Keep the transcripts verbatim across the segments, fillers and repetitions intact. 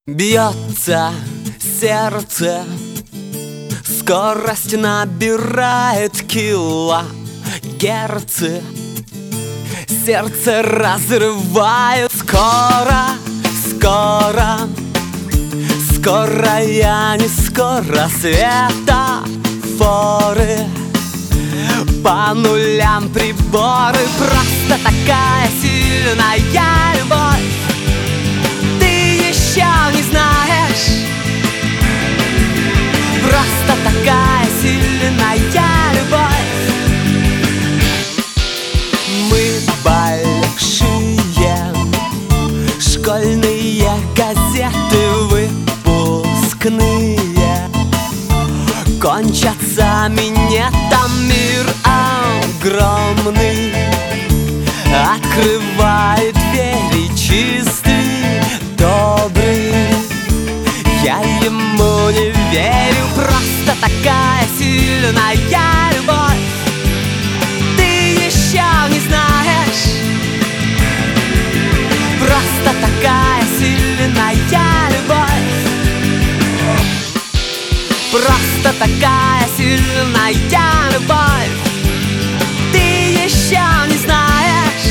Бьется сердце, скорость набирает килогерцы. Сердце разрывает скоро, скоро, скоро, я не скоро. Светофоры по нулям, приборы. Просто такая сильная любовь, ты еще не знаешь. Просто такая сильная любовь. Мы большие, школьные газеты выпускные, кончатся минетом, мир огромный открывает двери, чистый, добрый. Я ему не верю, просто такая сильная любовь, ты еще не знаешь. Просто такая сильная любовь, просто такая сильная любовь, ты еще не знаешь.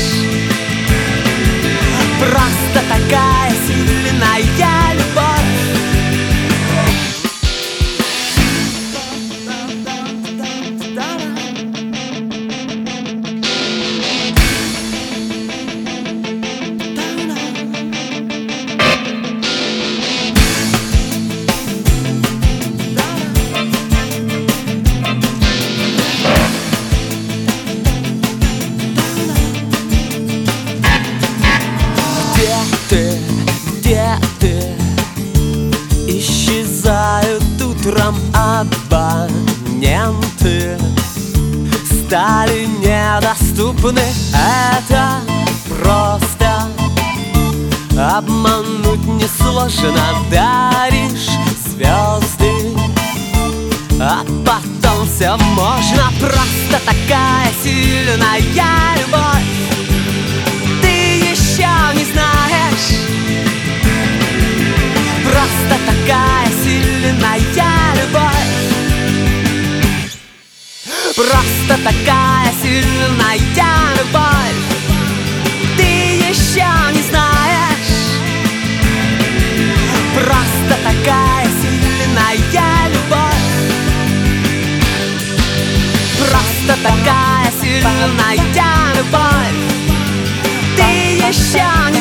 Просто такая сильная любовь. Ты, где ты? Исчезают утром абоненты, стали недоступны. Это просто обмануть несложно. Даришь звезды, а потом все можно. Просто такая сильная любовь, ты еще не знаешь. Просто такая сильная любовь, просто такая сильная любовь, ты еще не знаешь. Просто такая сильная любовь, просто такая сильная любовь, ты еще не знаешь.